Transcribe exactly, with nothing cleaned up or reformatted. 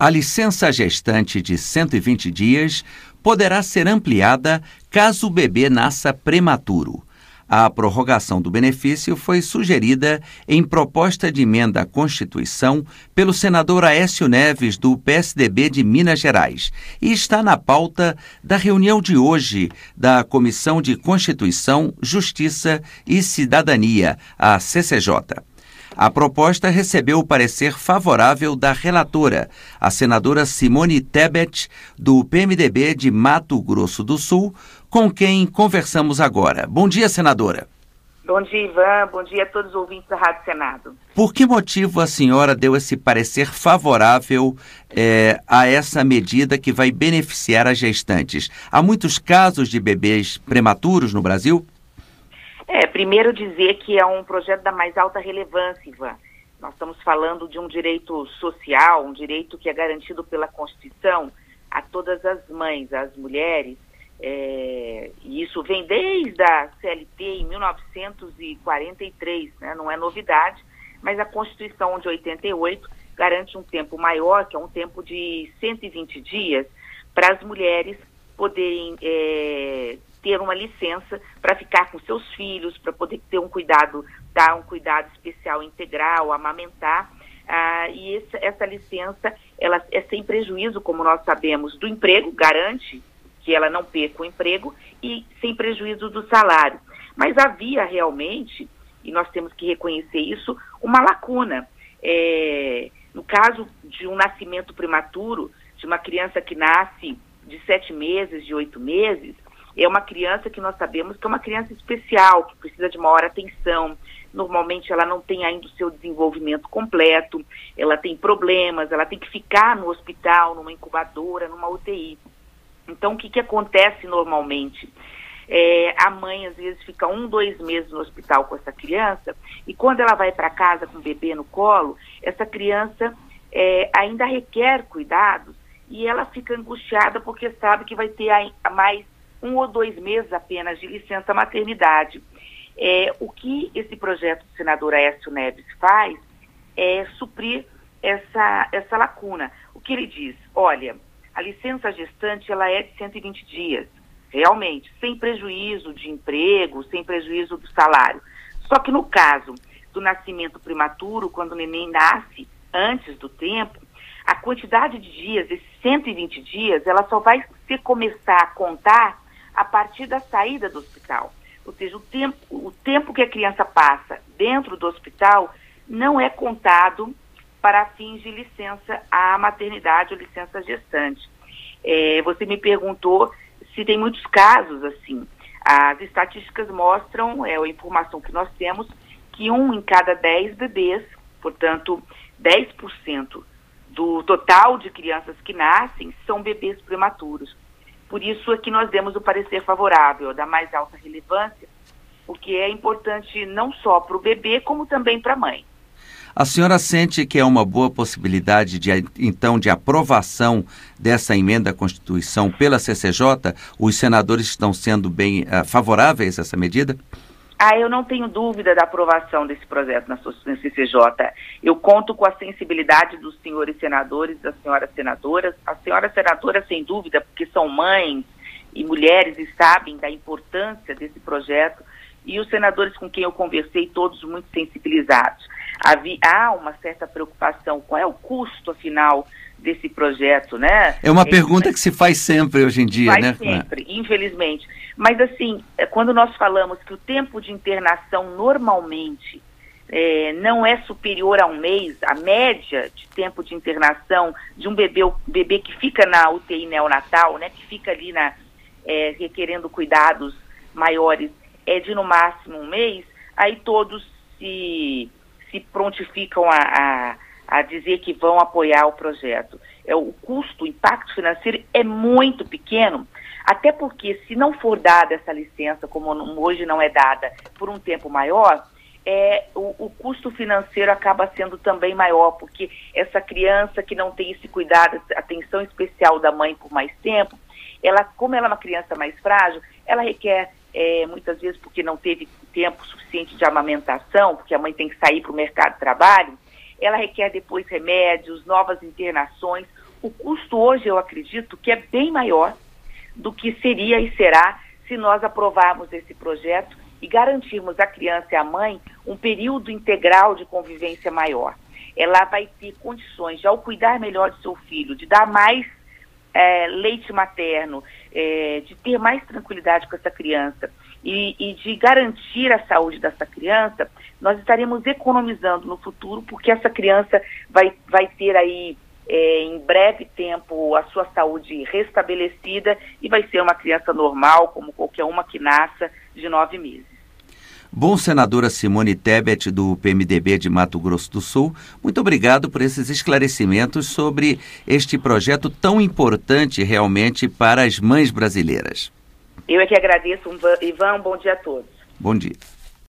A licença gestante de cento e vinte dias poderá ser ampliada caso o bebê nasça prematuro. A prorrogação do benefício foi sugerida em proposta de emenda à Constituição pelo senador Aécio Neves, do P S D B de Minas Gerais, e está na pauta da reunião de hoje da Comissão de Constituição, Justiça e Cidadania, a C C J. A proposta recebeu o parecer favorável da relatora, a senadora Simone Tebet, do P M D B de Mato Grosso do Sul, com quem conversamos agora. Bom dia, senadora. Bom dia, Ivan. Bom dia a todos os ouvintes da Rádio Senado. Por que motivo a senhora deu esse parecer favorável é, a essa medida que vai beneficiar as gestantes? Há muitos casos de bebês prematuros no Brasil? É, primeiro dizer que é um projeto da mais alta relevância, Ivan. Nós estamos falando de um direito social, um direito que é garantido pela Constituição a todas as mães, às mulheres, é, e isso vem desde a C L T em mil novecentos e quarenta e três, né? Não é novidade, mas a Constituição de oitenta e oito garante um tempo maior, que é um tempo de cento e vinte dias, para as mulheres poderem é, ter uma licença para ficar com seus filhos, para poder ter um cuidado, dar um cuidado especial integral, amamentar. Ah, e essa, essa licença, ela é sem prejuízo, como nós sabemos, do emprego, garante que ela não perca o emprego, e sem prejuízo do salário. Mas havia realmente, e nós temos que reconhecer isso, uma lacuna. É, no caso de um nascimento prematuro, de uma criança que nasce de sete meses, de oito meses, é uma criança que nós sabemos que é uma criança especial, que precisa de maior atenção. Normalmente ela não tem ainda o seu desenvolvimento completo, ela tem problemas, ela tem que ficar no hospital, numa incubadora, numa U T I. Então, o que, que acontece normalmente? É, a mãe, às vezes, fica um, dois meses no hospital com essa criança, e quando ela vai para casa com o bebê no colo, essa criança é, ainda requer cuidados, e ela fica angustiada porque sabe que vai ter a, mais um ou dois meses apenas de licença maternidade. É, o que esse projeto do senador Aécio Neves faz é suprir essa, essa lacuna. O que ele diz? Olha, a licença gestante ela é de cento e vinte dias, realmente, sem prejuízo de emprego, sem prejuízo do salário. Só que no caso do nascimento prematuro, quando o neném nasce antes do tempo, a quantidade de dias, esses cento e vinte dias, ela só vai se começar a contar a partir da saída do hospital. Ou seja, o tempo, o tempo que a criança passa dentro do hospital não é contado para fins de licença à maternidade ou licença gestante. É, você me perguntou se tem muitos casos assim. As estatísticas mostram, é a informação que nós temos, que um em cada dez bebês, portanto, dez por cento do total de crianças que nascem são bebês prematuros. Por isso é que nós demos o parecer favorável, da mais alta relevância, porque é importante não só para o bebê, como também para a mãe. A senhora sente que é uma boa possibilidade, de, então, de aprovação dessa emenda à Constituição pela C C J? Os senadores estão sendo bem uh, favoráveis a essa medida? Ah, eu não tenho dúvida da aprovação desse projeto na C C J. Eu conto com a sensibilidade dos senhores senadores, das senhoras senadoras. As senhoras senadoras, sem dúvida, porque são mães e mulheres e sabem da importância desse projeto. E os senadores com quem eu conversei, todos muito sensibilizados. Havia, há uma certa preocupação. Qual é o custo, afinal, desse projeto, né? É uma é, pergunta que se faz sempre hoje em dia, faz né? sempre, infelizmente. Mas, assim, quando nós falamos que o tempo de internação normalmente é, não é superior a um mês, a média de tempo de internação de um bebê, um bebê que fica na U T I neonatal, né, que fica ali na, é, requerendo cuidados maiores, é de no máximo um mês, aí todos se, se prontificam a, a, a dizer que vão apoiar o projeto. É, o custo, o impacto financeiro é muito pequeno, até porque se não for dada essa licença, como hoje não é dada, por um tempo maior, é, o, o custo financeiro acaba sendo também maior, porque essa criança que não tem esse cuidado, essa atenção especial da mãe por mais tempo, ela, como ela é uma criança mais frágil, ela requer é, muitas vezes porque não teve tempo suficiente de amamentação, porque a mãe tem que sair para o mercado de trabalho, ela requer depois remédios, novas internações. O custo hoje, eu acredito, que é bem maior do que seria e será se nós aprovarmos esse projeto e garantirmos à criança e à mãe um período integral de convivência maior. Ela vai ter condições de, ao cuidar melhor de seu filho, de dar mais é, leite materno, é, de ter mais tranquilidade com essa criança e, e de garantir a saúde dessa criança, nós estaremos economizando no futuro, porque essa criança vai, vai ter aí, é, em breve tempo, a sua saúde restabelecida e vai ser uma criança normal, como qualquer uma que nasça, de nove meses. Bom, senadora Simone Tebet, do P M D B de Mato Grosso do Sul, muito obrigado por esses esclarecimentos sobre este projeto tão importante realmente para as mães brasileiras. Eu é que agradeço, Ivan. Um bom dia a todos. Bom dia.